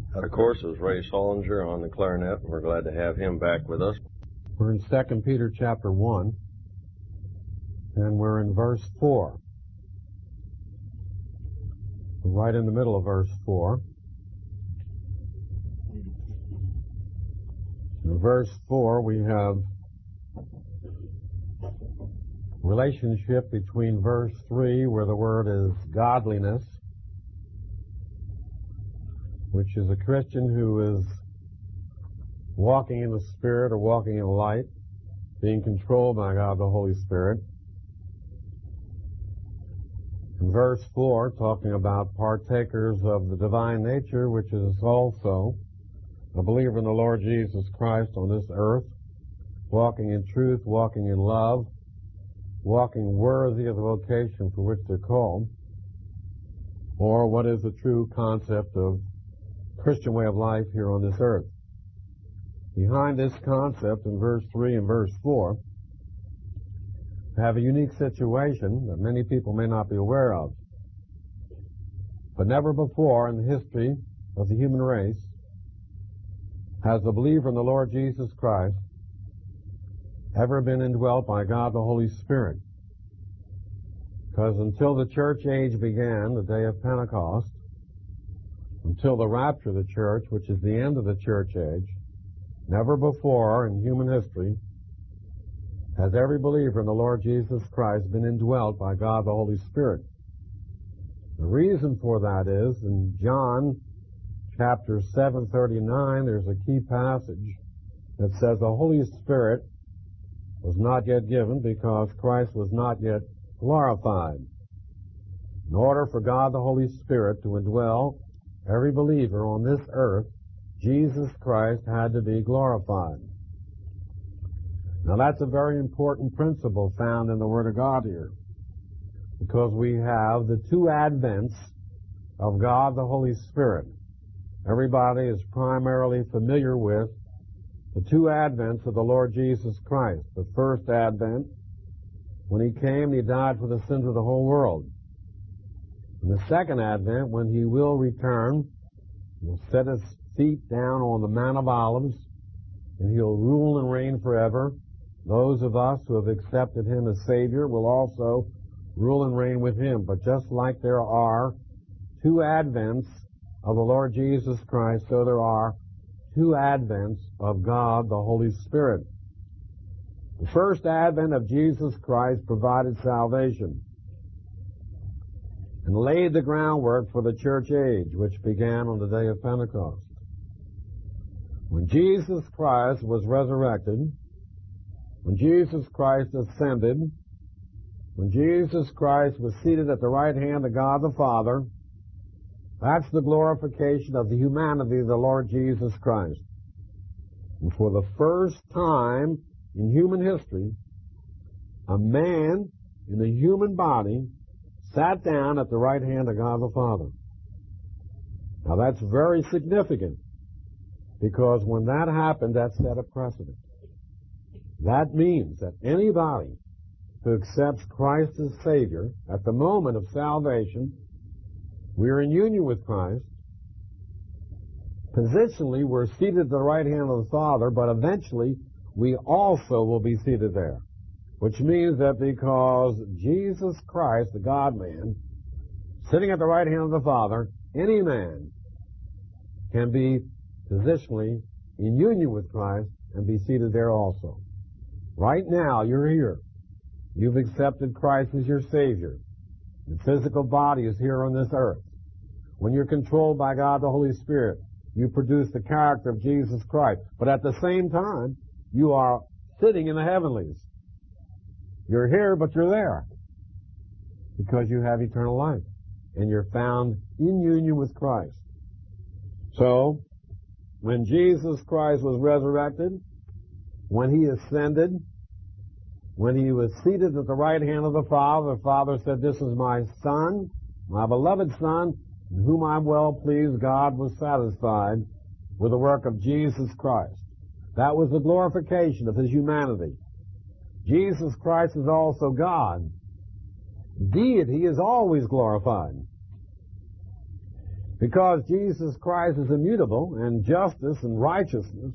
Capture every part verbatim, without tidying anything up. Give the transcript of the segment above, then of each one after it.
Of course, is Ray Solinger on the clarinet, and we're glad to have him back with us. We're in Second Peter chapter one, and we're in verse four. We're right in the middle of verse four. In verse four, we have relationship between verse three, where the word is godliness, which is a Christian who is walking in the Spirit or walking in light, being controlled by God the Holy Spirit. In verse four, talking about partakers of the divine nature, which is also a believer in the Lord Jesus Christ on this earth, walking in truth, walking in love, walking worthy of the vocation for which they're called, or what is the true concept of Christian way of life here on this earth. Behind this concept in verse three and verse four, we have a unique situation that many people may not be aware of. But never before in the history of the human race has the believer in the Lord Jesus Christ ever been indwelt by God the Holy Spirit. Because until the church age began, the day of Pentecost, until the rapture of the church, which is the end of the church age, never before in human history has every believer in the Lord Jesus Christ been indwelt by God the Holy Spirit. The reason for that is in John chapter seven thirty-nine, there's a key passage that says the Holy Spirit was not yet given because Christ was not yet glorified. In order for God the Holy Spirit to indwell every believer on this earth, Jesus Christ had to be glorified. Now that's a very important principle found in the Word of God here, because we have the two advents of God the Holy Spirit. Everybody is primarily familiar with the two advents of the Lord Jesus Christ. The first advent, when He came, He died for the sins of the whole world. And the second advent, when He will return, He'll set His feet down on the Mount of Olives, and He'll rule and reign forever. Those of us who have accepted Him as Savior will also rule and reign with Him. But just like there are two advents of the Lord Jesus Christ, so there are two advents of God, the Holy Spirit. The first advent of Jesus Christ provided salvation and laid the groundwork for the church age, which began on the day of Pentecost. When Jesus Christ was resurrected, when Jesus Christ ascended, when Jesus Christ was seated at the right hand of God the Father, that's the glorification of the humanity of the Lord Jesus Christ. And for the first time in human history, a man in a human body sat down at the right hand of God the Father. Now that's very significant, because when that happened, that set a precedent. That means that anybody who accepts Christ as Savior at the moment of salvation, we're in union with Christ. Positionally, we're seated at the right hand of the Father, but eventually we also will be seated there. Which means that because Jesus Christ, the God-man, sitting at the right hand of the Father, any man can be positionally in union with Christ and be seated there also. Right now, you're here. You've accepted Christ as your Savior. Your physical body is here on this earth. When you're controlled by God the Holy Spirit, you produce the character of Jesus Christ. But at the same time, you are sitting in the heavenlies. You're here, but you're there, because you have eternal life, and you're found in union with Christ. So, when Jesus Christ was resurrected, when He ascended, when He was seated at the right hand of the Father, the Father said, "This is my Son, my beloved Son, in whom I'm well pleased." God was satisfied with the work of Jesus Christ. That was the glorification of His humanity. Jesus Christ is also God. Deity is always glorified. Because Jesus Christ is immutable, and justice and righteousness,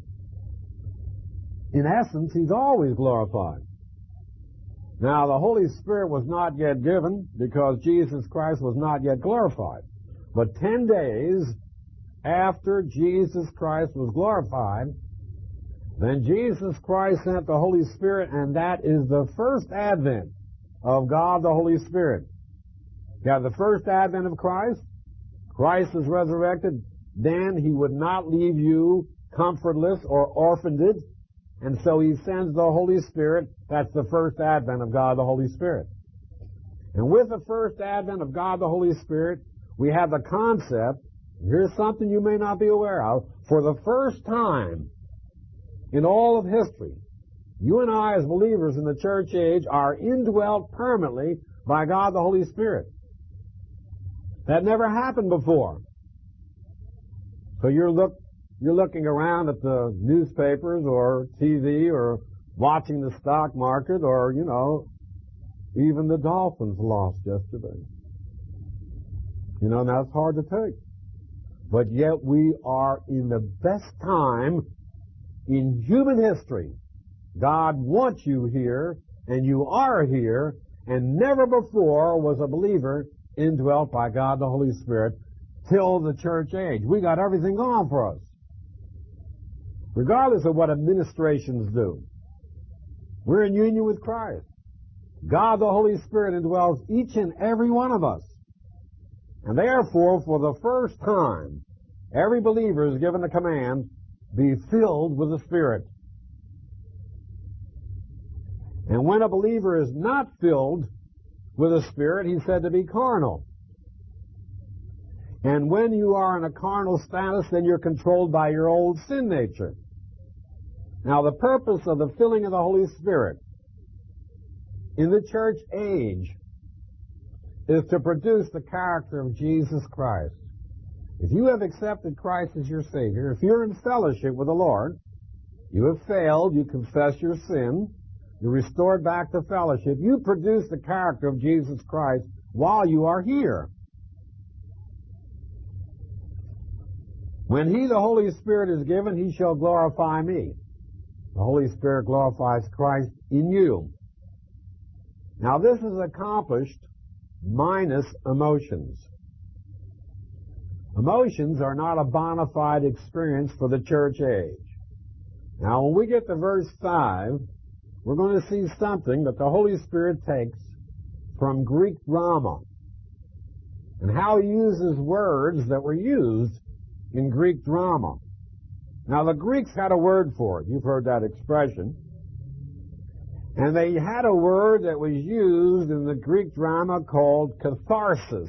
in essence, He's always glorified. Now, the Holy Spirit was not yet given because Jesus Christ was not yet glorified. But ten days after Jesus Christ was glorified, then Jesus Christ sent the Holy Spirit, and that is the first advent of God the Holy Spirit. You have the first advent of Christ. Christ is resurrected. Then He would not leave you comfortless or orphaned. And so He sends the Holy Spirit. That's the first advent of God the Holy Spirit. And with the first advent of God the Holy Spirit, we have the concept, here's something you may not be aware of, for the first time in all of history, you and I as believers in the church age are indwelt permanently by God the Holy Spirit. That never happened before. So you're look you're looking around at the newspapers or T V or watching the stock market, or, you know, even the Dolphins lost yesterday. You know, that's hard to take. But yet we are in the best time in human history. God wants you here, and you are here, and never before was a believer indwelt by God the Holy Spirit till the church age. We got everything going for us, regardless of what administrations do. We're in union with Christ. God the Holy Spirit indwells each and every one of us. And therefore, for the first time, every believer is given the command, be filled with the Spirit. And when a believer is not filled with the Spirit, he's said to be carnal. And when you are in a carnal status, then you're controlled by your old sin nature. Now, the purpose of the filling of the Holy Spirit in the church age is to produce the character of Jesus Christ. If you have accepted Christ as your Savior, if you're in fellowship with the Lord, you have failed, you confess your sin, you're restored back to fellowship, you produce the character of Jesus Christ while you are here. When He, the Holy Spirit, is given, He shall glorify me. The Holy Spirit glorifies Christ in you. Now, this is accomplished minus emotions. Emotions are not a bona fide experience for the church age. Now, when we get to verse five, we're going to see something that the Holy Spirit takes from Greek drama and how He uses words that were used in Greek drama. Now, the Greeks had a word for it. You've heard that expression. And they had a word that was used in the Greek drama called catharsis.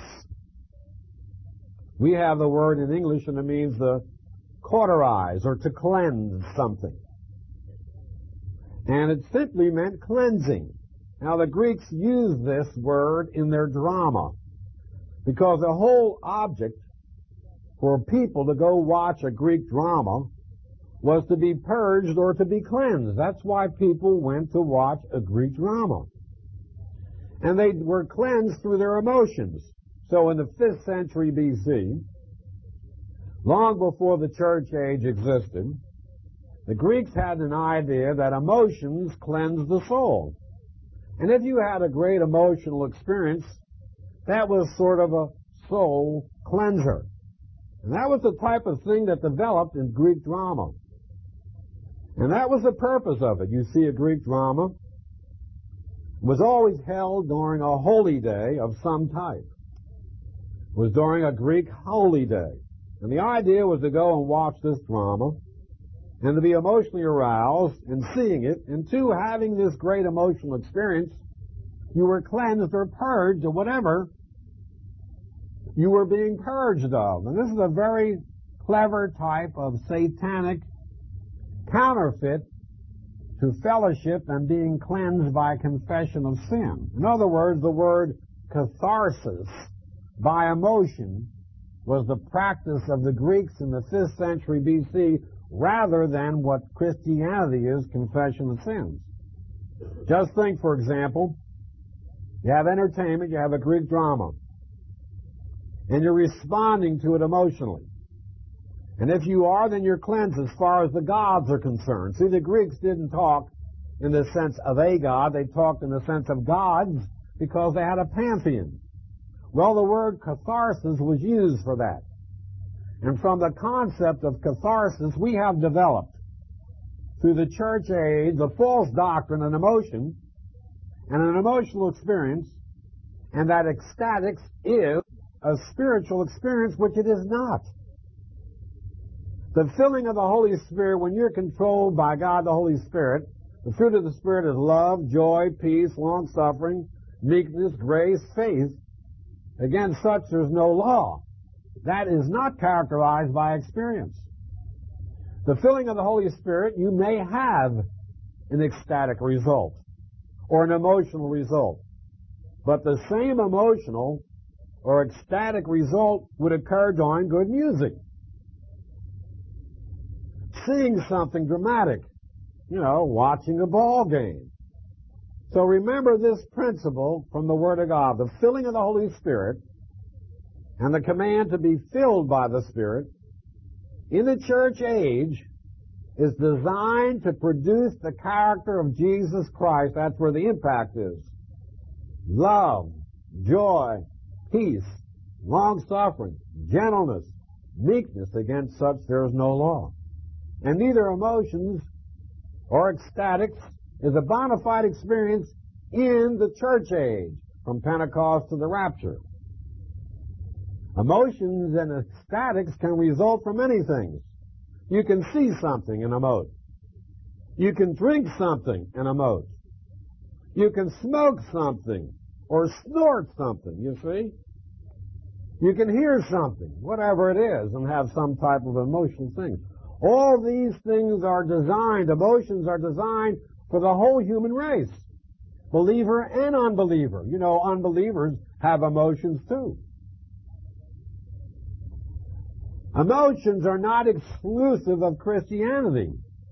We have the word in English, and it means to cauterize or to cleanse something. And it simply meant cleansing. Now, the Greeks used this word in their drama because the whole object for people to go watch a Greek drama was to be purged or to be cleansed. That's why people went to watch a Greek drama. And they were cleansed through their emotions. So in the fifth century B C, long before the church age existed, the Greeks had an idea that emotions cleanse the soul. And if you had a great emotional experience, that was sort of a soul cleanser. And that was the type of thing that developed in Greek drama. And that was the purpose of it. You see, a Greek drama was always held during a holy day of some type. It was during a Greek holy day. And the idea was to go and watch this drama and to be emotionally aroused in seeing it, and two, having this great emotional experience, you were cleansed or purged of whatever you were being purged of. And this is a very clever type of satanic counterfeit to fellowship and being cleansed by confession of sin. In other words, the word catharsis, by emotion, was the practice of the Greeks in the fifth century B C rather than what Christianity is, confession of sins. Just think, for example, you have entertainment, you have a Greek drama. and you're responding to it emotionally. And if you are, then you're cleansed as far as the gods are concerned. See, the Greeks didn't talk in the sense of a god. They talked in the sense of gods because they had a pantheon. Well, the word catharsis was used for that. And from the concept of catharsis, we have developed, through the church age, a false doctrine, an emotion, and an emotional experience, and that ecstatics is a spiritual experience, which it is not. The filling of the Holy Spirit, when you're controlled by God the Holy Spirit, the fruit of the Spirit is love, joy, peace, long-suffering, meekness, grace, faith. Against such there's no law. That is not characterized by experience. The filling of the Holy Spirit, you may have an ecstatic result or an emotional result. But the same emotional or ecstatic result would occur during good music. Seeing something dramatic, you know, watching a ball game. So remember this principle from the Word of God. The filling of the Holy Spirit and the command to be filled by the Spirit in the church age is designed to produce the character of Jesus Christ. That's where the impact is. Love, joy, peace, long-suffering, gentleness, meekness. Against such there is no law. And neither emotions or ecstatics is a bona fide experience in the church age, from Pentecost to the rapture. Emotions and ecstatics can result from many things. You can see something and emote. You can drink something and emote. You can smoke something or snort something, you see. You can hear something, whatever it is, and have some type of emotional thing. All these things are designed, emotions are designed for the whole human race, believer and unbeliever. You know, unbelievers have emotions too. Emotions are not exclusive of Christianity.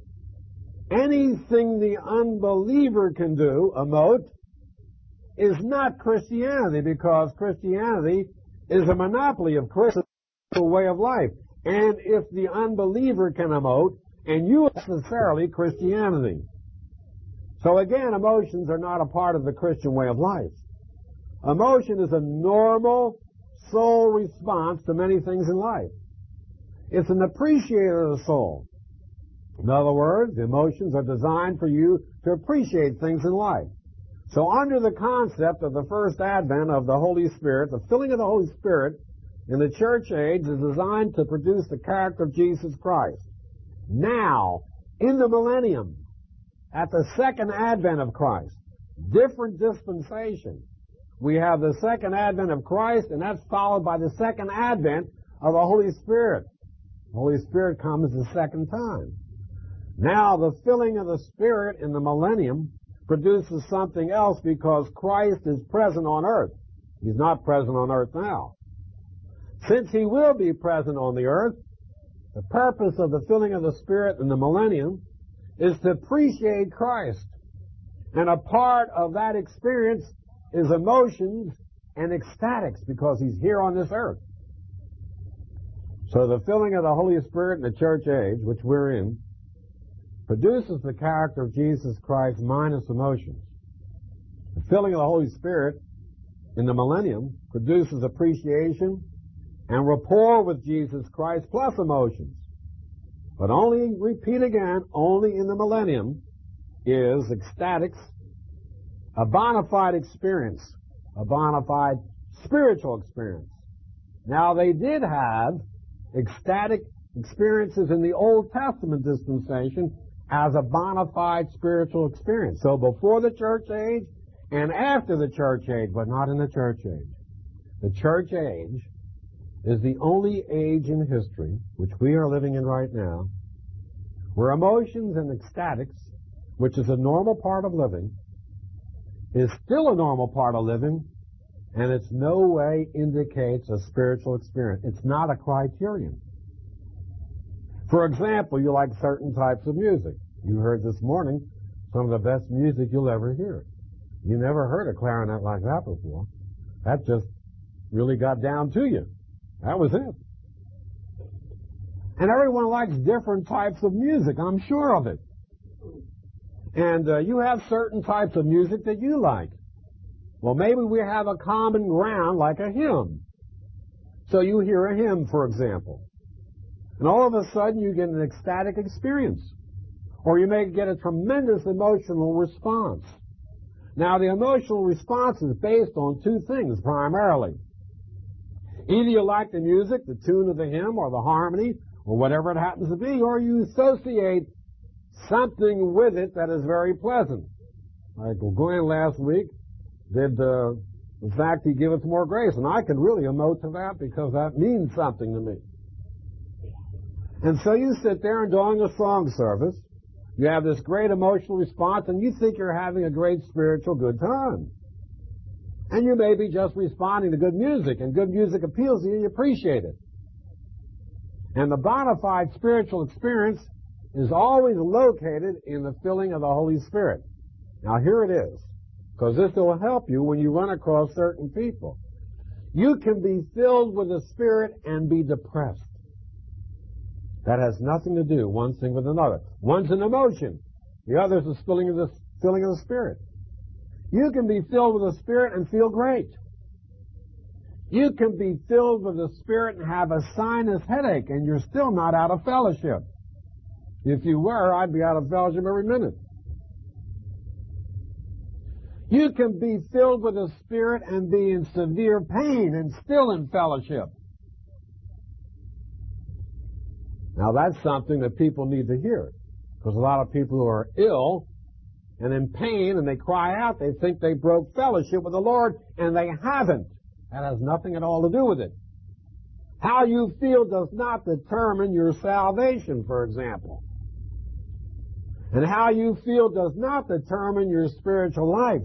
Anything the unbeliever can do, emote, is not Christianity, because Christianity is a monopoly of Christ's way of life. And if the unbeliever can emote, and you necessarily Christianity. So again, emotions are not a part of the Christian way of life. Emotion is a normal soul response to many things in life. It's an appreciator of the soul. In other words, emotions are designed for you to appreciate things in life. So under the concept of the first advent of the Holy Spirit, the filling of the Holy Spirit in the church age is designed to produce the character of Jesus Christ. Now, in the millennium, at the second advent of Christ, different dispensation, we have the second advent of Christ, and that's followed by the second advent of the Holy Spirit. The Holy Spirit comes the second time. Now, the filling of the Spirit in the millennium produces something else, because Christ is present on earth. He's not present on earth now. Since he will be present on the earth, the purpose of the filling of the Spirit in the millennium is to appreciate Christ. And a part of that experience is emotions and ecstatics, because he's here on this earth. So the filling of the Holy Spirit in the church age, which we're in, produces the character of Jesus Christ minus emotions. The filling of the Holy Spirit in the millennium produces appreciation and rapport with Jesus Christ plus emotions. But only, repeat again, only in the millennium is ecstatics a bona fide experience, a bona fide spiritual experience. Now, they did have ecstatic experiences in the Old Testament dispensation as a bona fide spiritual experience. So before the church age and after the church age, but not in the church age. The church age is the only age in history, which we are living in right now, where emotions and ecstatics, which is a normal part of living, is still a normal part of living, and it's no way indicates a spiritual experience. It's not a criterion. For example, you like certain types of music. You heard this morning some of the best music you'll ever hear. You never heard a clarinet like that before. That just really got down to you. That was it. And everyone likes different types of music, I'm sure of it. And uh, you have certain types of music that you like. Well, maybe we have a common ground like a hymn. So you hear a hymn, for example, and all of a sudden you get an ecstatic experience. Or you may get a tremendous emotional response. Now, the emotional response is based on two things primarily. Either you like the music, the tune of the hymn, or the harmony, or whatever it happens to be, or you associate something with it that is very pleasant. Like Glenn last week did, uh, in fact, he gave us more grace, and I can really emote to that because that means something to me. And so you sit there and during a song service, you have this great emotional response, and you think you're having a great spiritual good time. And you may be just responding to good music, and good music appeals to you, and you appreciate it. And the bona fide spiritual experience is always located in the filling of the Holy Spirit. Now here it is, because this will help you when you run across certain people. You can be filled with the Spirit and be depressed. That has nothing to do, one thing with another. One's an emotion. The other is the filling of the, filling of the Spirit. You can be filled with the Spirit and feel great. You can be filled with the Spirit and have a sinus headache, and you're still not out of fellowship. If you were, I'd be out of fellowship every minute. You can be filled with the Spirit and be in severe pain and still in fellowship. Now that's something that people need to hear, because a lot of people who are ill and in pain and they cry out, they think they broke fellowship with the Lord, and they haven't. That has nothing at all to do with it. How you feel does not determine your salvation, for example. And how you feel does not determine your spiritual life,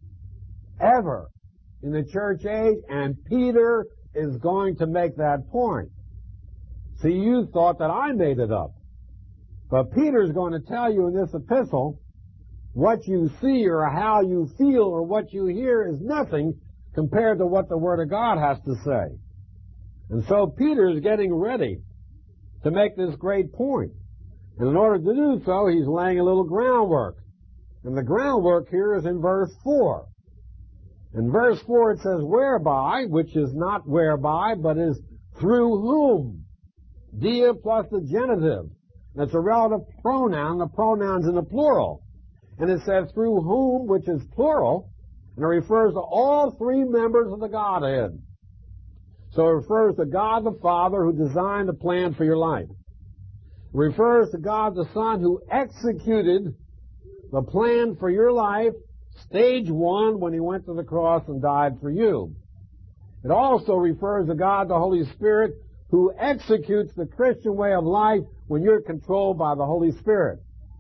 ever, in the church age, and Peter is going to make that point. See, you thought that I made it up. But Peter's going to tell you in this epistle, what you see or how you feel or what you hear is nothing compared to what the Word of God has to say. And so Peter's getting ready to make this great point. And in order to do so, he's laying a little groundwork. And the groundwork here is in verse four. In verse four it says, whereby, which is not whereby, but is through whom. Dia plus the genitive. That's a relative pronoun. The pronoun's in the plural. And it says through whom, which is plural, and it refers to all three members of the Godhead. So it refers to God the Father who designed the plan for your life. It refers to God the Son who executed the plan for your life, stage one, when he went to the cross and died for you. It also refers to God the Holy Spirit who executes the Christian way of life when you're controlled by the Holy Spirit.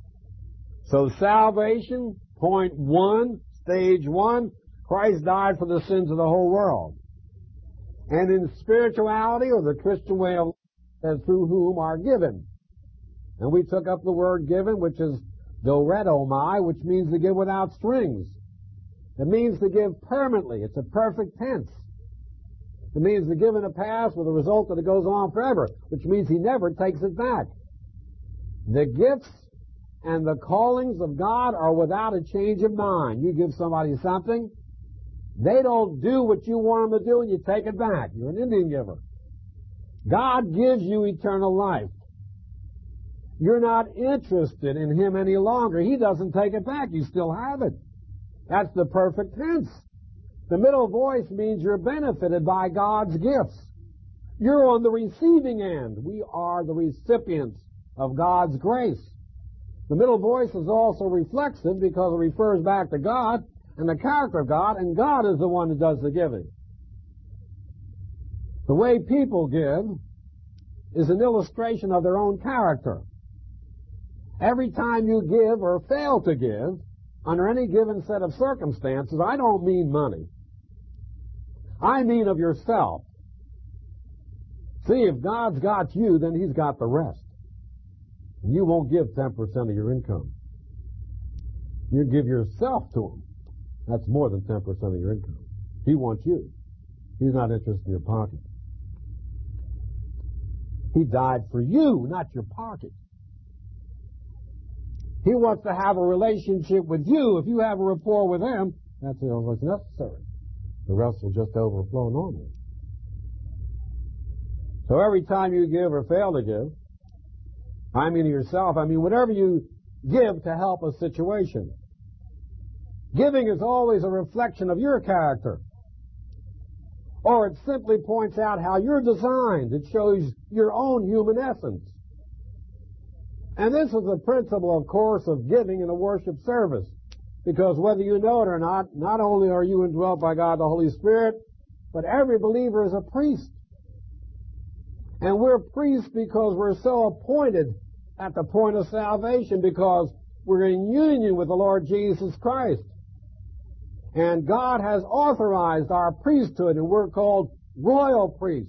So salvation, point one, stage one, Christ died for the sins of the whole world. And in spirituality, or the Christian way of life, and through whom are given. And we took up the word given, which is doredomai, which means to give without strings. It means to give permanently. It's a perfect tense. It means to give in the past with the result that it goes on forever, which means he never takes it back. The gifts and the callings of God are without a change of mind. You give somebody something, they don't do what you want them to do, and you take it back. You're an Indian giver. God gives you eternal life. You're not interested in him any longer. He doesn't take it back. You still have it. That's the perfect tense. The middle voice means you're benefited by God's gifts. You're on the receiving end. We are the recipients of God's grace. The middle voice is also reflexive because it refers back to God and the character of God, and God is the one who does the giving. The way people give is an illustration of their own character. Every time you give or fail to give, under any given set of circumstances, I don't mean money. I mean of yourself. See, if God's got you, then he's got the rest. And you won't give ten percent of your income. You give yourself to him. That's more than ten percent of your income. He wants you. He's not interested in your pocket. He died for you, not your pocket. He wants to have a relationship with you. If you have a rapport with him, that's what's necessary. The rest will just overflow normally. So every time you give or fail to give, I mean to yourself, I mean whatever you give to help a situation, giving is always a reflection of your character. Or it simply points out how you're designed. It shows your own human essence. And this is the principle, of course, of giving in a worship service. Because whether you know it or not, not only are you indwelt by God the Holy Spirit, but every believer is a priest. And we're priests because we're so appointed at the point of salvation, because we're in union with the Lord Jesus Christ. And God has authorized our priesthood, and we're called royal priests.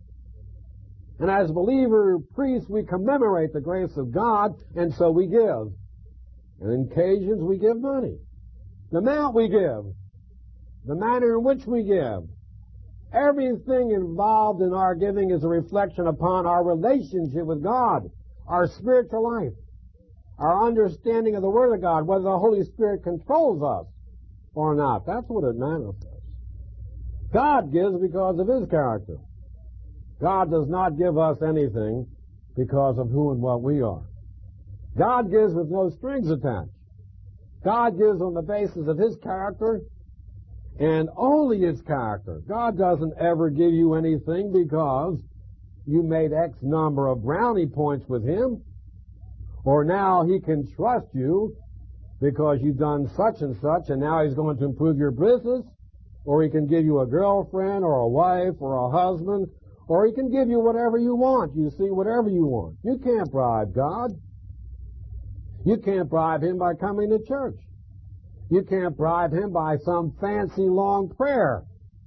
And as believer priests, we commemorate the grace of God, and so we give. And on occasions we give money. The amount we give, the manner in which we give, everything involved in our giving is a reflection upon our relationship with God, our spiritual life, our understanding of the Word of God, whether the Holy Spirit controls us or not. That's what it manifests. God gives because of His character. God does not give us anything because of who and what we are. God gives with no strings attached. God gives on the basis of His character and only His character. God doesn't ever give you anything because you made X number of brownie points with Him, or now He can trust you because you've done such and such, and now He's going to improve your business, or He can give you a girlfriend or a wife or a husband, or He can give you whatever you want. You see, whatever you want. You can't bribe God. You can't bribe Him by coming to church. You can't bribe Him by some fancy long prayer.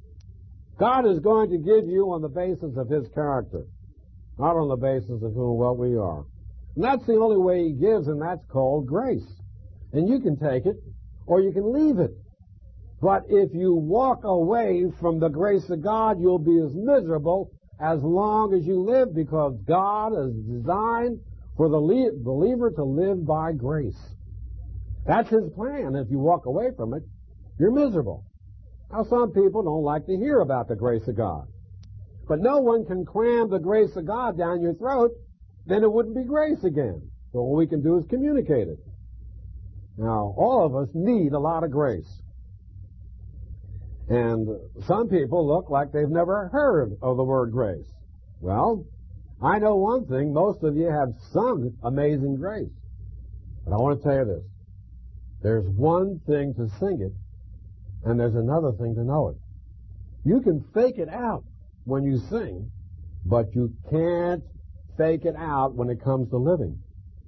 God is going to give you on the basis of His character, not on the basis of who and what we are. And that's the only way He gives, and that's called grace. And you can take it, or you can leave it. But if you walk away from the grace of God, you'll be as miserable as long as you live, because God is designed for the believer to live by grace. That's His plan. If you walk away from it, you're miserable. Now, some people don't like to hear about the grace of God. But no one can cram the grace of God down your throat, then it wouldn't be grace again. So all we can do is communicate it. Now, all of us need a lot of grace. And some people look like they've never heard of the word grace. Well, I know one thing. Most of you have some amazing grace. But I want to tell you this. There's one thing to sing it, and there's another thing to know it. You can fake it out when you sing, but you can't fake it out when it comes to living.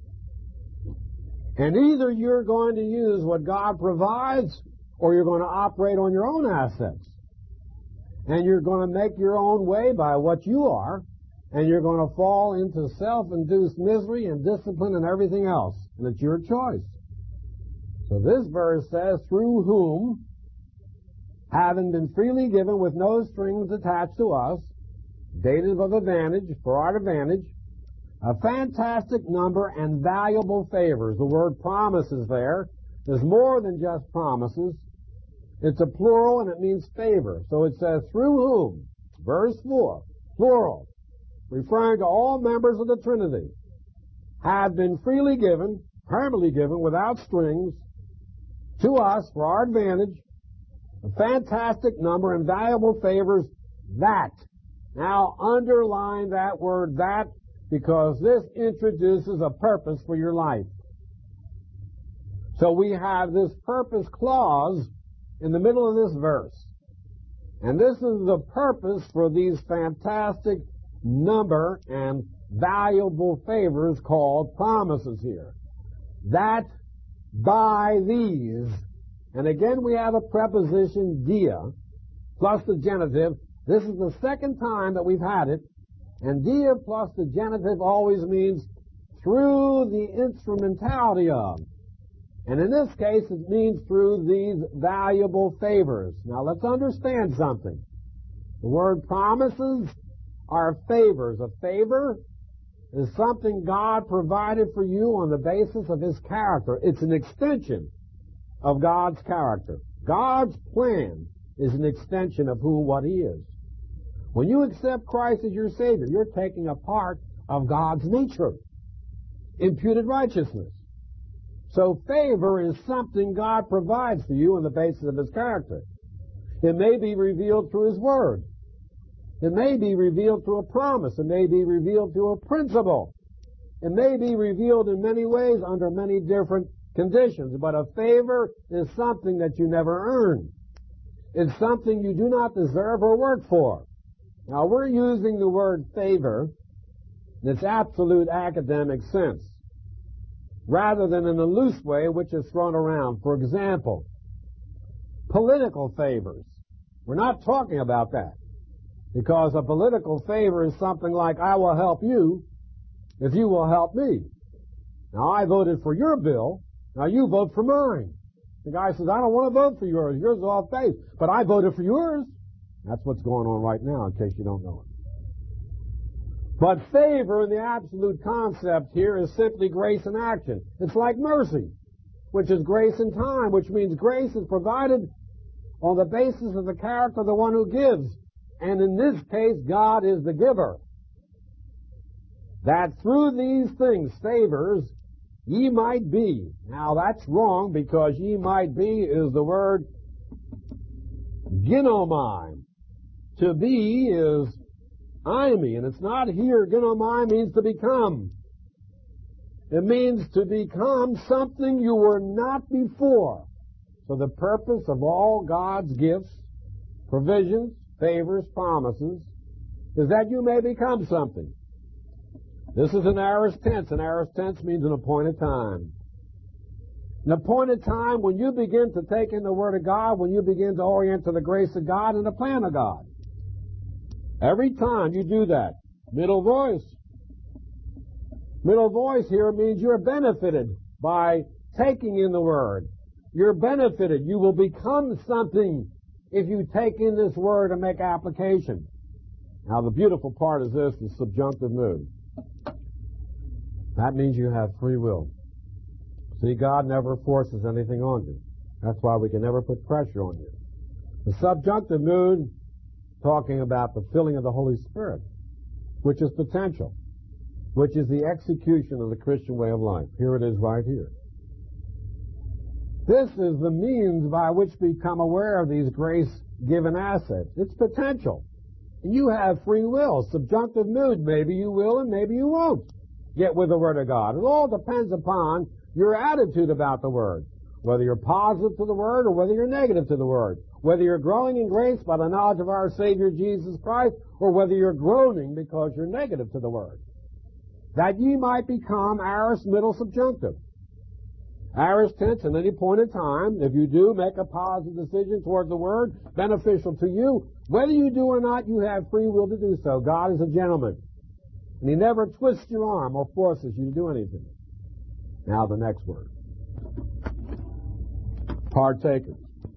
And either you're going to use what God provides, or you're going to operate on your own assets. And you're going to make your own way by what you are, and you're going to fall into self-induced misery and discipline and everything else. And it's your choice. So this verse says, through whom, having been freely given with no strings attached to us, dative of advantage, for our advantage, a fantastic number and valuable favors. The word promises there. There's more than just promises. It's a plural, and it means favor. So it says, through whom, verse four, plural, referring to all members of the Trinity, have been freely given, permanently given, without strings, to us for our advantage, a fantastic number and valuable favors, that. Now underline that word, that, because this introduces a purpose for your life. So we have this purpose clause in the middle of this verse. And this is the purpose for these fantastic number and valuable favors called promises here. That by these, and again we have a preposition dia plus the genitive. This is the second time that we've had it, and dia plus the genitive always means through the instrumentality of. And in this case, it means through these valuable favors. Now, let's understand something. The word promises are favors. A favor is something God provided for you on the basis of His character. It's an extension of God's character. God's plan is an extension of who and what He is. When you accept Christ as your Savior, you're taking a part of God's nature, imputed righteousness. So favor is something God provides for you on the basis of His character. It may be revealed through His Word. It may be revealed through a promise. It may be revealed through a principle. It may be revealed in many ways under many different conditions. But a favor is something that you never earn. It's something you do not deserve or work for. Now, we're using the word favor in its absolute academic sense, rather than in a loose way which is thrown around. For example, political favors. We're not talking about that, because a political favor is something like, I will help you if you will help me. Now, I voted for your bill. Now, you vote for mine. The guy says, I don't want to vote for yours. Yours is off base. But I voted for yours. That's what's going on right now, in case you don't know it. But favor in the absolute concept here is simply grace in action. It's like mercy, which is grace in time, which means grace is provided on the basis of the character of the one who gives. And in this case, God is the giver. That through these things, favors, ye might be. Now that's wrong, because ye might be is the word ginomai. To be is eimi, and it's not here. Ginomai means to become. It means to become something you were not before. So the purpose of all God's gifts, provisions, favors, promises, is that you may become something. This is an aorist tense. An aorist tense means an appointed time. An appointed time when you begin to take in the Word of God, when you begin to orient to the grace of God and the plan of God. Every time you do that, middle voice. Middle voice here means you're benefited by taking in the Word. You're benefited. You will become something if you take in this Word and make application. Now, the beautiful part is this, the subjunctive mood. That means you have free will. See, God never forces anything on you. That's why we can never put pressure on you. The subjunctive mood, talking about the filling of the Holy Spirit, which is potential, which is the execution of the Christian way of life. Here it is right here. This is the means by which we become aware of these grace-given assets. It's potential. And you have free will. Subjunctive mood, maybe you will and maybe you won't get with the Word of God. It all depends upon your attitude about the Word, whether you're positive to the Word or whether you're negative to the Word, whether you're growing in grace by the knowledge of our Savior Jesus Christ or whether you're groaning because you're negative to the Word. That ye might become aorist middle subjunctive. Aorist tense at any point in time. If you do make a positive decision toward the Word, beneficial to you, whether you do or not, you have free will to do so. God is a gentleman, and He never twists your arm or forces you to do anything. Now the next word. Partakers.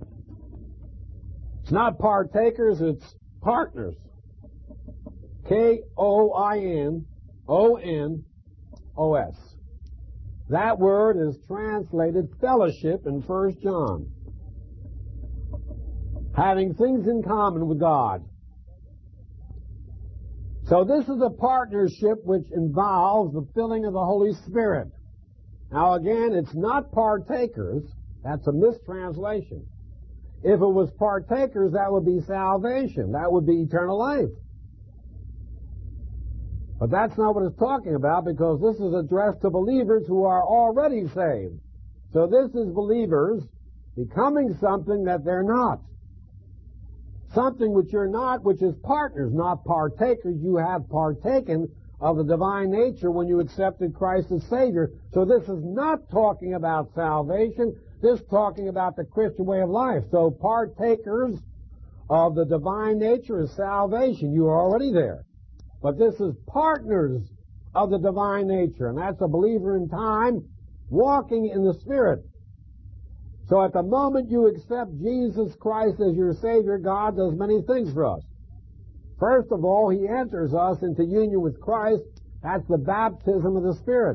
It's not partakers, it's partners. K O I N O N O S. That word is translated fellowship in First John. Having things in common with God. So this is a partnership which involves the filling of the Holy Spirit. Now again, it's not partakers. That's a mistranslation. If it was partakers, that would be salvation. That would be eternal life. But that's not what it's talking about, because this is addressed to believers who are already saved. So this is believers becoming something that they're not. Something which you're not, which is partners, not partakers. You have partaken of the divine nature when you accepted Christ as Savior. So this is not talking about salvation. This is talking about the Christian way of life. So partakers of the divine nature is salvation. You are already there. But this is partners of the divine nature, and that's a believer in time walking in the Spirit. So at the moment you accept Jesus Christ as your Savior, God does many things for us. First of all, He enters us into union with Christ That's the baptism of the Spirit.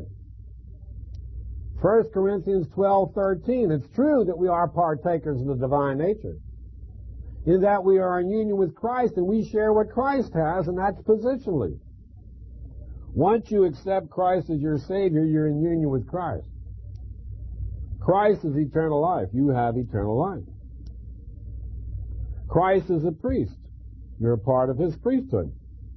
First Corinthians twelve thirteen. It's true that we are partakers of the divine nature, in that we are in union with Christ and we share what Christ has, and that's positionally. Once you accept Christ as your Savior, you're in union with Christ. Christ is eternal life. You have eternal life. Christ is a priest. You're a part of his priesthood.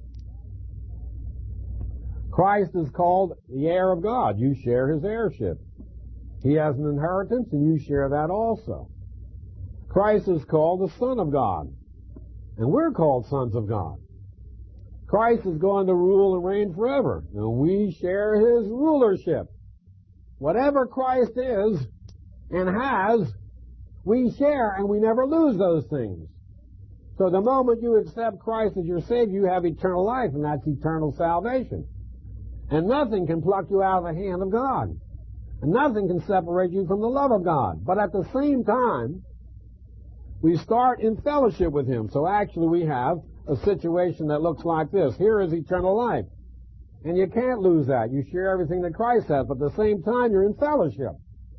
Christ is called the heir of God. You share his heirship. He has an inheritance, and you share that also. Christ is called the Son of God, and we're called sons of God. Christ is going to rule and reign forever, and we share his rulership. Whatever Christ is and has, we share, and we never lose those things. So the moment you accept Christ as your Savior, you have eternal life, and that's eternal salvation. And nothing can pluck you out of the hand of God. And nothing can separate you from the love of God. But at the same time, we start in fellowship with him. So actually we have a situation that looks like this. Here is eternal life. And you can't lose that. You share everything that Christ has, but at the same time you're in fellowship.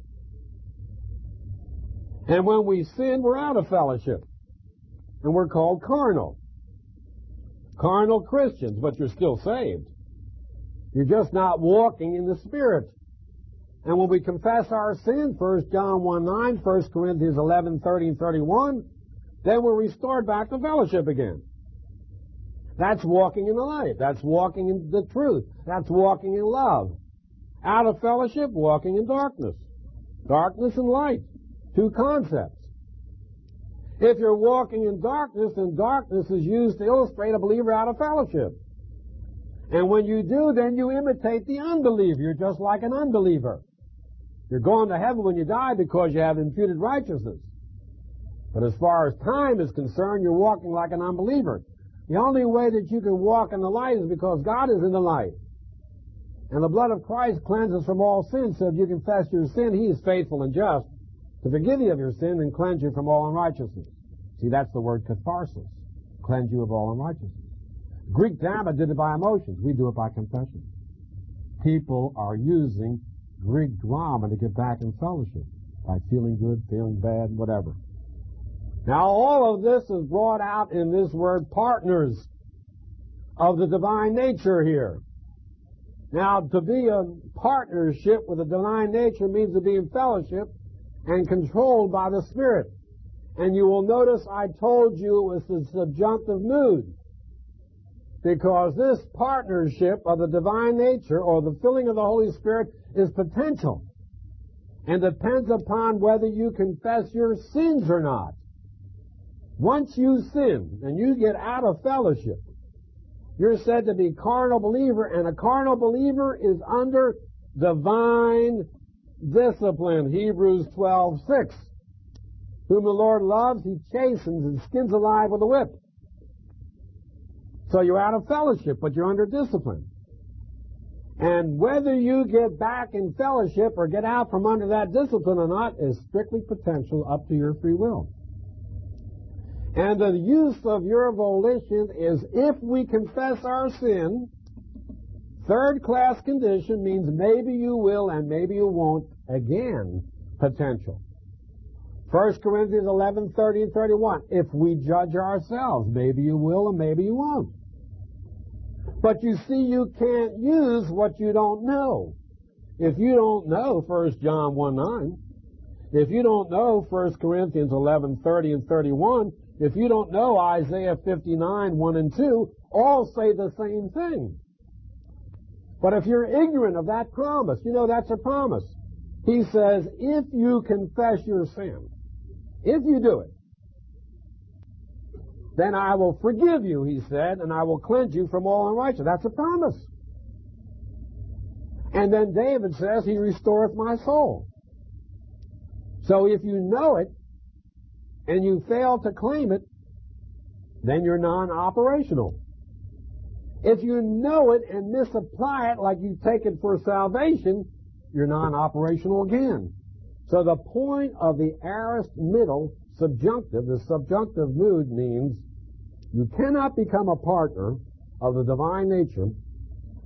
And when we sin, we're out of fellowship. And we're called carnal. Carnal Christians, but you're still saved. You're just not walking in the Spirit. And when we confess our sin, First John one nine, First Corinthians eleven thirty and thirty-one, then we're restored back to fellowship again. That's walking in the light. That's walking in the truth. That's walking in love. Out of fellowship, walking in darkness. Darkness and light. Two concepts. If you're walking in darkness, then darkness is used to illustrate a believer out of fellowship. And when you do, then you imitate the unbeliever. You're just like an unbeliever. You're going to heaven when you die because you have imputed righteousness. But as far as time is concerned, you're walking like an unbeliever. The only way that you can walk in the light is because God is in the light. And the blood of Christ cleanses from all sin. So if you confess your sin, he is faithful and just to forgive you of your sin and cleanse you from all unrighteousness. See, that's the word catharsis. Cleanse you of all unrighteousness. Greek drama did it by emotions. We do it by confession. People are using Greek drama to get back in fellowship by feeling good, feeling bad, whatever. Now, all of this is brought out in this word partners of the divine nature here. Now, to be in partnership with the divine nature means to be in fellowship and controlled by the Spirit. And you will notice I told you it was the subjunctive mood, because this partnership of the divine nature or the filling of the Holy Spirit is potential and depends upon whether you confess your sins or not. Once you sin and you get out of fellowship, you're said to be carnal believer, and a carnal believer is under divine discipline. Hebrews twelve six. Whom the Lord loves, he chastens and skins alive with a whip. So you're out of fellowship, but you're under discipline. And whether you get back in fellowship or get out from under that discipline or not is strictly potential, up to your free will. And the use of your volition is if we confess our sin. Third class condition means maybe you will and maybe you won't. Again, potential. First Corinthians eleven thirty and thirty-one. If we judge ourselves, maybe you will and maybe you won't. But you see, you can't use what you don't know. If you don't know First John one nine, if you don't know First Corinthians eleven thirty and thirty-one, if you don't know Isaiah fifty-nine one and two, all say the same thing. But if you're ignorant of that promise, you know that's a promise. He says, if you confess your sin, if you do it, then I will forgive you, he said, and I will cleanse you from all unrighteousness. That's a promise. And then David says, he restoreth my soul. So if you know it, and you fail to claim it, then you're non-operational. If you know it and misapply it like you take it for salvation, you're non-operational again. So the point of the aorist middle subjunctive, the subjunctive mood means you cannot become a partner of the divine nature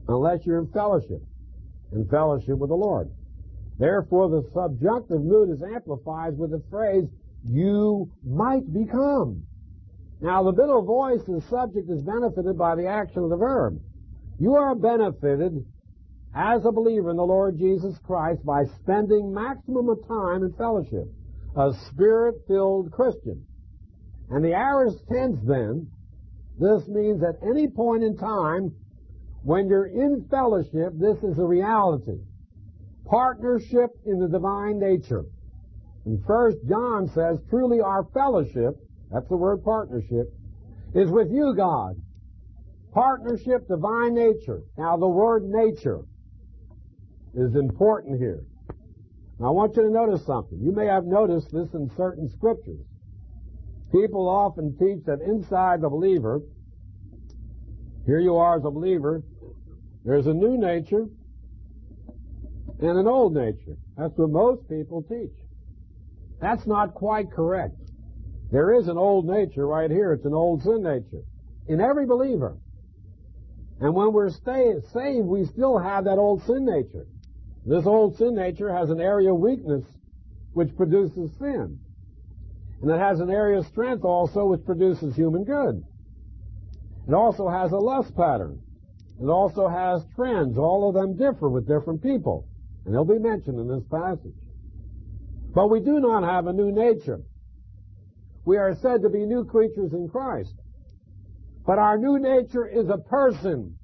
unless you're in fellowship, in fellowship with the Lord. Therefore, the subjunctive mood is amplified with the phrase, you might become. Now, the middle voice, the subject, is benefited by the action of the verb. You are benefited as a believer in the Lord Jesus Christ by spending maximum of time in fellowship, a Spirit-filled Christian. And the aorist tense, then, this means at any point in time when you're in fellowship, this is a reality. Partnership in the divine nature. And First John says, truly our fellowship, that's the word partnership, is with you, God. Partnership, divine nature. Now, the word nature is important here. Now, I want you to notice something. You may have noticed this in certain scriptures. People often teach that inside the believer, here you are as a believer, there's a new nature and an old nature. That's what most people teach. That's not quite correct. There is an old nature right here. It's an old sin nature in every believer. And when we're stay, saved, we still have that old sin nature. This old sin nature has an area of weakness which produces sin. And it has an area of strength also which produces human good. It also has a lust pattern. It also has trends. All of them differ with different people. And they'll be mentioned in this passage. But we do not have a new nature. We are said to be new creatures in Christ. But our new nature is a person.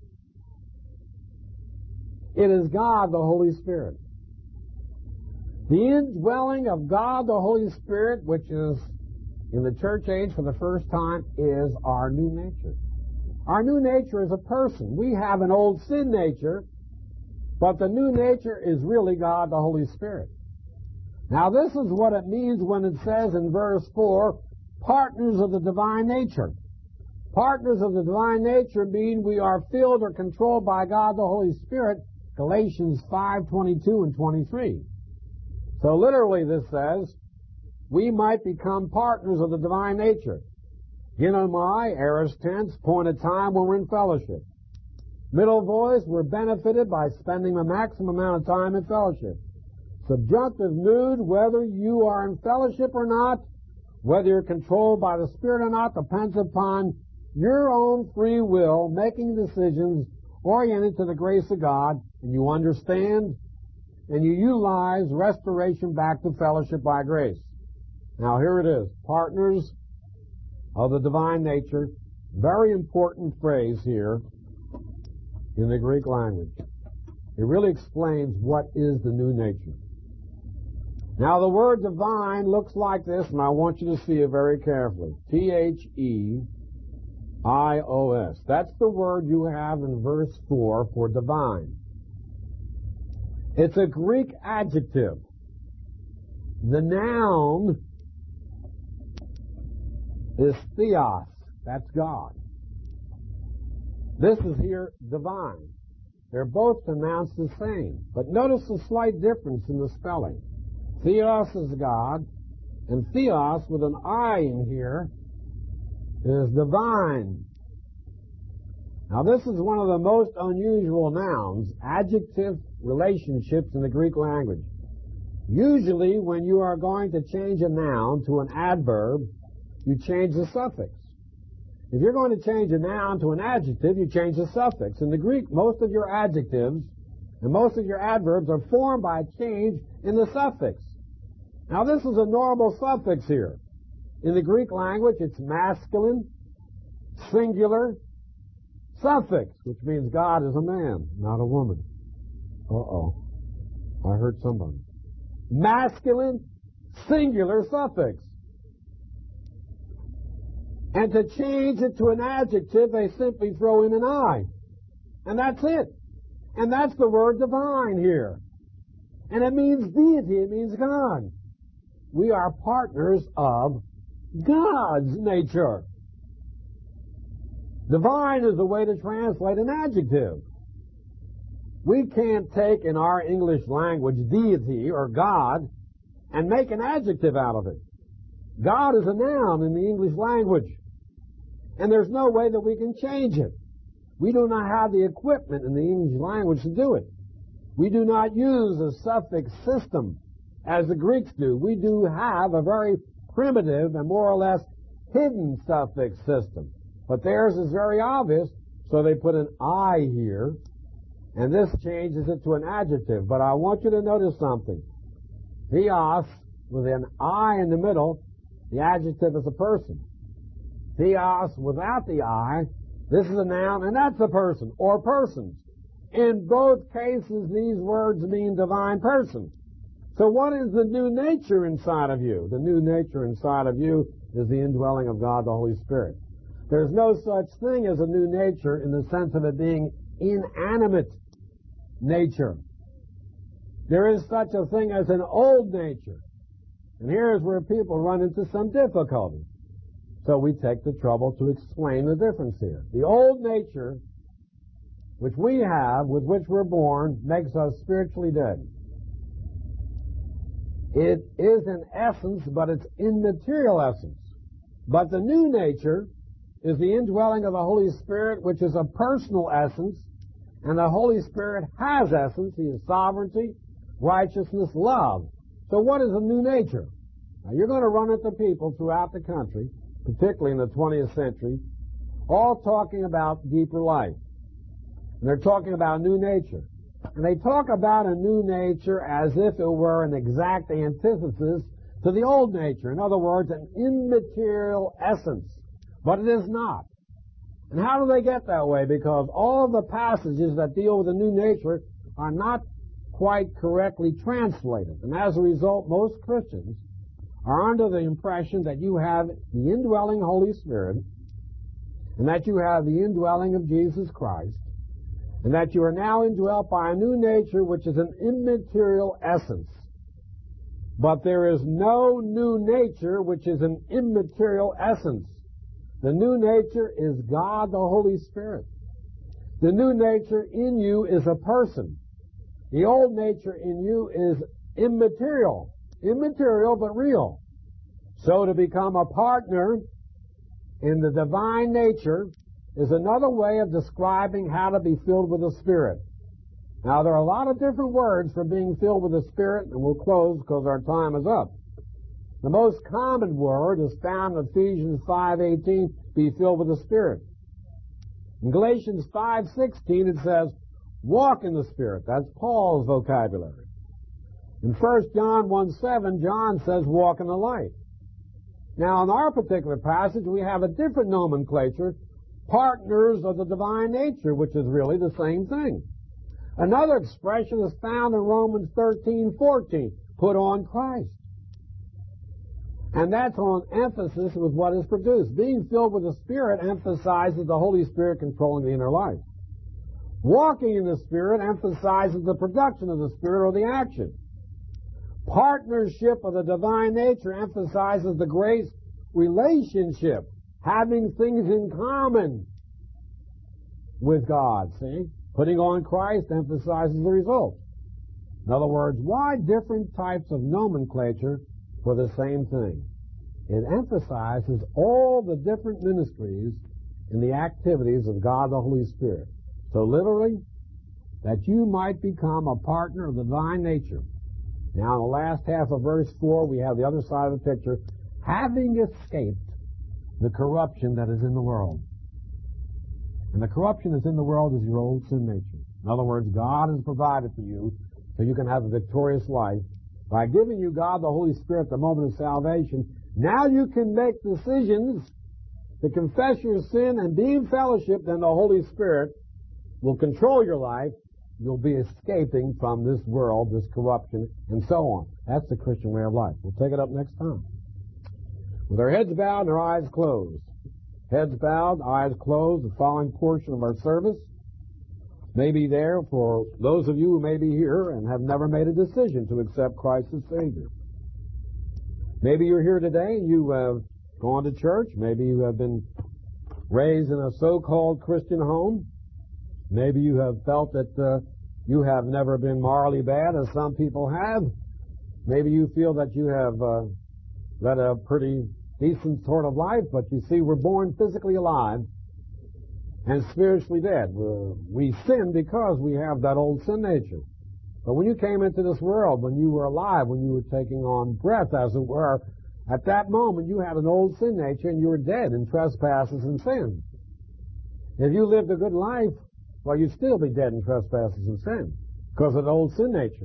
It is God, the Holy Spirit. The indwelling of God, the Holy Spirit, which is in the church age for the first time, is our new nature. Our new nature is a person. We have an old sin nature, but the new nature is really God, the Holy Spirit. Now, this is what it means when it says in verse four, partners of the divine nature. Partners of the divine nature mean we are filled or controlled by God, the Holy Spirit, Galatians five twenty-two and twenty-three. So literally this says, we might become partners of the divine nature. Ginomai, aorist tense, point of time when we're in fellowship. Middle voice, we're benefited by spending the maximum amount of time in fellowship. Subjunctive mood, whether you are in fellowship or not, whether you're controlled by the Spirit or not, depends upon your own free will, making decisions oriented to the grace of God, and you understand and you utilize restoration back to fellowship by grace. Now here it is, partners of the divine nature. Very important phrase here in the Greek language. It really explains what is the new nature. Now the word divine looks like this, and I want you to see it very carefully. T H E I O S. That's the word you have in verse four for divine. It's a Greek adjective. The noun is theos. That's God. This is here divine. They're both pronounced the same. But notice the slight difference in the spelling. Theos is God, and theos with an I in here is divine. Now this is one of the most unusual nouns, adjective relationships in the Greek language. Usually when you are going to change a noun to an adverb, you change the suffix. If you're going to change a noun to an adjective, you change the suffix. In the Greek, most of your adjectives and most of your adverbs are formed by a change in the suffix. Now this is a normal suffix here. In the Greek language, it's masculine, singular, suffix, which means God is a man, not a woman. Uh-oh. I heard somebody. Masculine, singular suffix. And to change it to an adjective, they simply throw in an I. And that's it. And that's the word divine here. And it means deity, it means God. We are partners of God's nature. Divine is the way to translate an adjective. We can't take in our English language deity or God and make an adjective out of it. God is a noun in the English language. And there's no way that we can change it. We do not have the equipment in the English language to do it. We do not use a suffix system as the Greeks do. We do have a very primitive and more or less hidden suffix system. But theirs is very obvious, so they put an I here, and this changes it to an adjective. But I want you to notice something. Theos, with an I in the middle, the adjective is a person. Theos without the I, this is a noun, and that's a person, or persons. In both cases, these words mean divine person. So what is the new nature inside of you? The new nature inside of you is the indwelling of God, the Holy Spirit. There's no such thing as a new nature in the sense of it being inanimate nature. There is such a thing as an old nature. And here's where people run into some difficulty. So we take the trouble to explain the difference here. The old nature, which we have, with which we're born, makes us spiritually dead. It is an essence, but it's immaterial essence. But the new nature is the indwelling of the Holy Spirit, which is a personal essence, and the Holy Spirit has essence. He is sovereignty, righteousness, love. So what is a new nature? Now, you're going to run into people throughout the country, particularly in the twentieth century, all talking about deeper life. And they're talking about new nature. And they talk about a new nature as if it were an exact antithesis to the old nature. In other words, an immaterial essence. But it is not. And how do they get that way? Because all of the passages that deal with the new nature are not quite correctly translated. And as a result, most Christians are under the impression that you have the indwelling Holy Spirit, and that you have the indwelling of Jesus Christ, and that you are now indwelt by a new nature which is an immaterial essence. But there is no new nature which is an immaterial essence. The new nature is God, the Holy Spirit. The new nature in you is a person. The old nature in you is immaterial. Immaterial, but real. So to become a partner in the divine nature is another way of describing how to be filled with the Spirit. Now, there are a lot of different words for being filled with the Spirit, and we'll close because our time is up. The most common word is found in Ephesians five eighteen, be filled with the Spirit. In Galatians five sixteen, it says, walk in the Spirit. That's Paul's vocabulary. In First John one seven, John says, walk in the light. Now, in our particular passage, we have a different nomenclature, partners of the divine nature, which is really the same thing. Another expression is found in Romans thirteen fourteen, put on Christ. And that's on emphasis with what is produced. Being filled with the Spirit emphasizes the Holy Spirit controlling the inner life. Walking in the Spirit emphasizes the production of the Spirit or the action. Partnership of the divine nature emphasizes the grace relationship, having things in common with God, see? Putting on Christ emphasizes the result. In other words, why different types of nomenclature for the same thing? It emphasizes all the different ministries in the activities of God the Holy Spirit. So literally, that you might become a partner of the divine nature. Now, in the last half of verse four, we have the other side of the picture, having escaped the corruption that is in the world. And the corruption that's in the world is your old sin nature. In other words, God has provided for you so you can have a victorious life. By giving you God, the Holy Spirit, the moment of salvation, now you can make decisions to confess your sin and be in fellowship, then the Holy Spirit will control your life. You'll be escaping from this world, this corruption, and so on. That's the Christian way of life. We'll take it up next time. With our heads bowed and our eyes closed. Heads bowed, eyes closed, the following portion of our service may be there for those of you who may be here and have never made a decision to accept Christ as Savior. Maybe you're here today and you have gone to church. Maybe you have been raised in a so-called Christian home. Maybe you have felt that uh, you have never been morally bad, as some people have. Maybe you feel that you have uh, led a pretty decent sort of life, but you see, we're born physically alive, and spiritually dead. We're, we sin because we have that old sin nature. But when you came into this world, when you were alive, when you were taking on breath, as it were, at that moment you had an old sin nature and you were dead in trespasses and sin. If you lived a good life, well, you'd still be dead in trespasses and sin because of the old sin nature.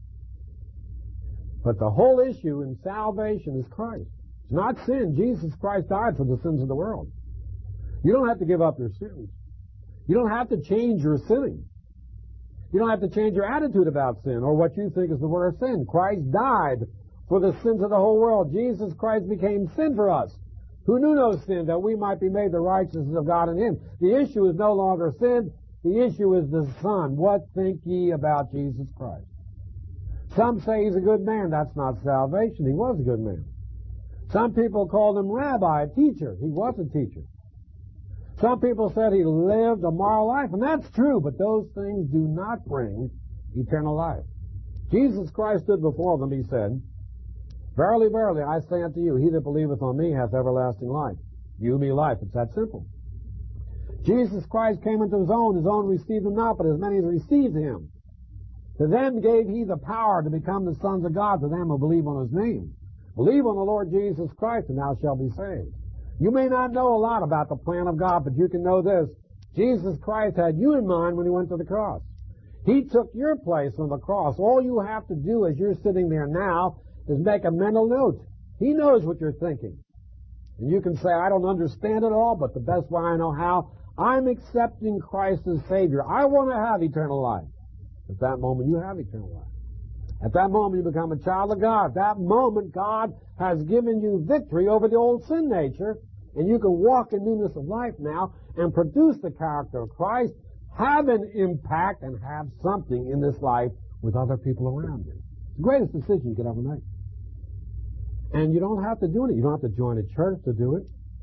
But the whole issue in salvation is Christ. It's not sin. Jesus Christ died for the sins of the world. You don't have to give up your sins. You don't have to change your sinning. You don't have to change your attitude about sin or what you think is the worst sin. Christ died for the sins of the whole world. Jesus Christ became sin for us, who knew no sin, that we might be made the righteousness of God in him. The issue is no longer sin. The issue is the Son. What think ye about Jesus Christ? Some say he's a good man. That's not salvation. He was a good man. Some people called him rabbi, teacher. He was a teacher. Some people said he lived a moral life, and that's true, but those things do not bring eternal life. Jesus Christ stood before them, he said, Verily, verily, I say unto you, he that believeth on me hath everlasting life. You me life. It's that simple. Jesus Christ came into his own. His own received him not, but as many as received him, to them gave he the power to become the sons of God, to them who believe on his name. Believe on the Lord Jesus Christ, and thou shalt be saved. You may not know a lot about the plan of God, but you can know this. Jesus Christ had you in mind when he went to the cross. He took your place on the cross. All you have to do as you're sitting there now is make a mental note. He knows what you're thinking. And you can say, I don't understand it all, but the best way I know how, I'm accepting Christ as Savior. I want to have eternal life. At that moment, you have eternal life. At that moment, you become a child of God. At that moment, God has given you victory over the old sin nature, and you can walk in newness of life now and produce the character of Christ, have an impact, and have something in this life with other people around you. It's the greatest decision you could ever make. And you don't have to do it. You don't have to join a church to do it.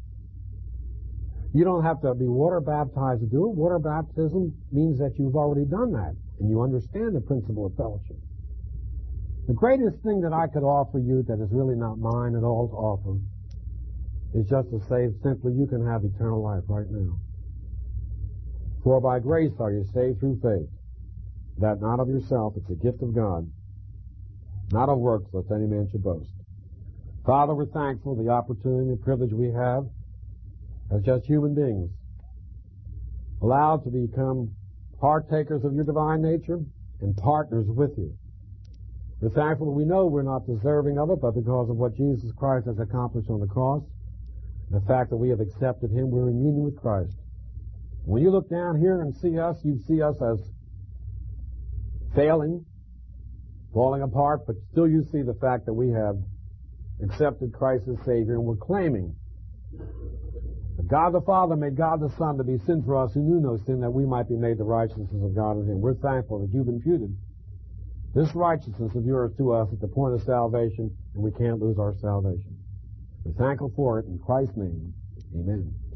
You don't have to be water baptized to do it. Water baptism means that you've already done that, and you understand the principle of fellowship. The greatest thing that I could offer you that is really not mine at all to offer is just to say simply, you can have eternal life right now. For by grace are you saved through faith, that not of yourself, it's a gift of God, not of works, lest any man should boast. Father, we're thankful for the opportunity and privilege we have as just human beings, allowed to become partakers of your divine nature and partners with you. We're thankful that we know we're not deserving of it, but because of what Jesus Christ has accomplished on the cross, the fact that we have accepted him, we're in union with Christ. When you look down here and see us, you see us as failing, falling apart, but still you see the fact that we have accepted Christ as Savior, and we're claiming that God the Father made God the Son to be sin for us who knew no sin, that we might be made the righteousness of God in him. We're thankful that you've imputed this righteousness of yours to us at the point of salvation, and we can't lose our salvation. We're thankful for it in Christ's name. Amen.